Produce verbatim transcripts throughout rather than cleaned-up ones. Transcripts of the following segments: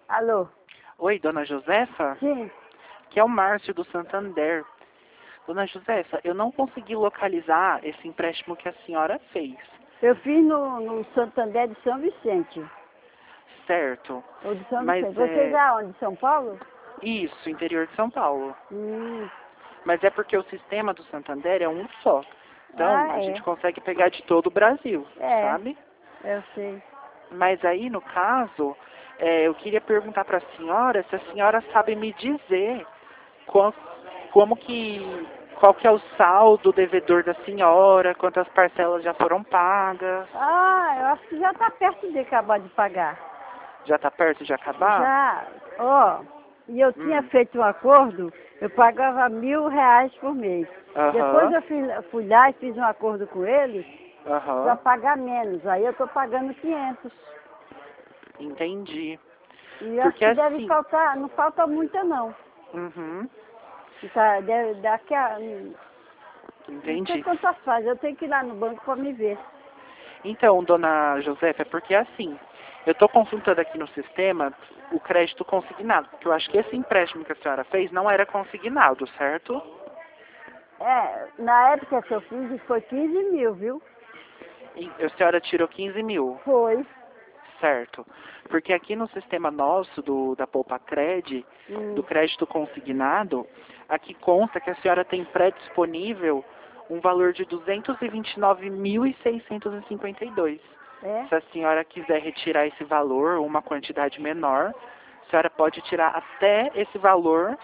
Alô? Oi, dona Josefa? Sim. Que é o Márcio do Santander. Dona Josefa, eu não consegui localizar esse empréstimo que a senhora fez. Eu fiz no, no Santander de São Vicente. Certo. Ou de São Mas Vicente. Vocês é... aonde? São Paulo? Isso, interior de São Paulo. Hum. Mas é porque o sistema do Santander é um só. Então, Ah, a é. gente consegue pegar de todo o Brasil, É, sabe? eu sei. Mas aí, no caso, é, eu queria perguntar para a senhora se a senhora sabe me dizer qual, como que, qual que é o saldo devedor da senhora, quantas parcelas já foram pagas. Ah, eu acho que já está perto de acabar de pagar. Já está perto de acabar? Já, ó, e eu tinha Hum, feito um acordo, eu pagava mil reais por mês. Depois Aham, eu fui, fui lá e fiz um acordo com ele para aham, pagar menos. Aí eu estou pagando quinhentos. entendi. E acho Porque que deve assim, faltar, não falta muita não. uhum, E tá, deve, daqui a, não sei entendi. quantas faz, eu tenho que ir lá no banco para me ver. Então, dona Josefa, é porque assim, eu estou consultando aqui no sistema o crédito consignado, porque eu acho que esse empréstimo que a senhora fez não era consignado, certo? É, na época que eu fiz foi quinze mil, viu? E a senhora tirou quinze mil, Foi. certo? Porque aqui no sistema nosso, do, da Poupa Cred, do Hum. crédito consignado, aqui consta que a senhora tem pré-disponível um valor de duzentos e vinte e nove mil e seiscentos e cinquenta e dois. É? Se a senhora quiser retirar esse valor ou uma quantidade menor, a senhora pode tirar até esse valor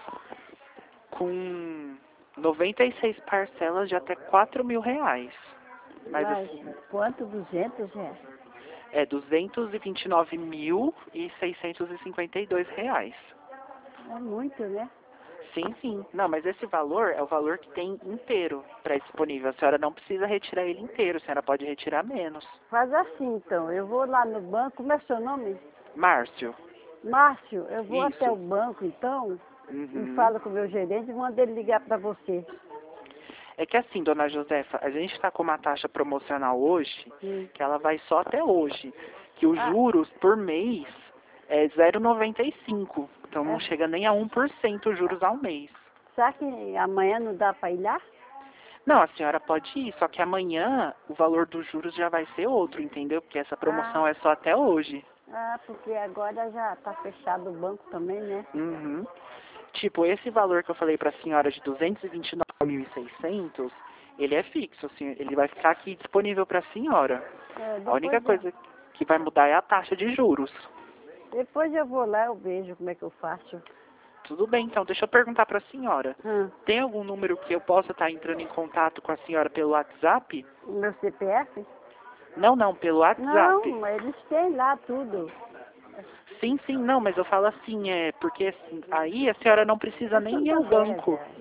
com noventa e seis parcelas de até quatro mil reais. Mas Mas assim, quanto? Duzentos reais? é duzentos e vinte e nove mil e seiscentos e cinquenta e dois reais. É muito, né? Sim, sim. Não, mas esse valor é o valor que tem inteiro pré-disponível. A senhora não precisa retirar ele inteiro, a senhora pode retirar menos. Faz assim então, eu vou lá no banco, como é seu nome? Márcio, Márcio, eu vou até o isso. banco então e Uhum. falo com o meu gerente e mando ele ligar para você. É que assim, dona Josefa, a gente está com uma taxa promocional hoje, Hum. que ela vai só até hoje, que os Ah, juros por mês é zero vírgula noventa e cinco. Então não é. chega nem a um por cento os juros ao mês. Será que amanhã não dá para ir lá? Não, a senhora pode ir, só que amanhã o valor dos juros já vai ser outro, entendeu? Porque essa Ah, promoção é só até hoje. ah, porque agora já está fechado o banco também, né? Uhum. Tipo, esse valor que eu falei para a senhora de duzentos e vinte e nove mil e seiscentos, ele é fixo, assim, ele vai ficar aqui disponível para a senhora. É, A única depois, eu, coisa que vai mudar é a taxa de juros. depois eu vou lá, eu vejo como é que eu faço. Tudo bem, então, deixa eu perguntar para a senhora. Hum. Tem algum número que eu possa estar entrando em contato com a senhora pelo WhatsApp? O meu C P F? Não, não, pelo WhatsApp. Não, eles têm lá tudo. Sim, sim, não, mas eu falo assim, é porque assim, aí a senhora não precisa É nem ir ao Santander, banco. já.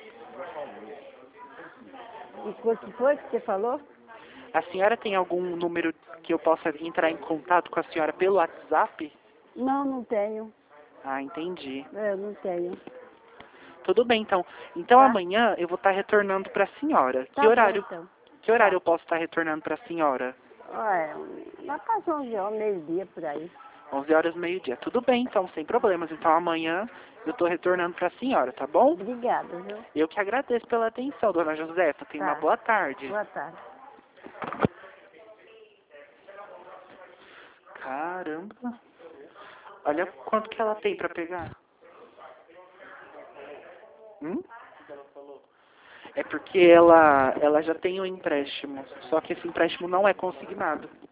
E quanto foi que você falou? A senhora tem algum número que eu possa entrar em contato com a senhora pelo WhatsApp? Não, não tenho. Ah, entendi. É, eu não tenho. Tudo bem, então. Então Tá? amanhã eu vou estar retornando para a senhora. Que Tá bom, horário, então. que horário Tá. eu posso estar retornando para a senhora? Olha, lá para as onze horas, meio-dia, por aí. onze horas, meio-dia. Tudo bem, então, sem problemas. Então amanhã eu estou retornando para a senhora, tá bom? Obrigada, viu? Eu que agradeço pela atenção, dona Josefa. Tenha uma Tá. boa tarde. Boa tarde. Caramba. Olha quanto que ela tem para pegar. Hum? É porque ela, ela já tem um empréstimo, só que esse empréstimo não é consignado.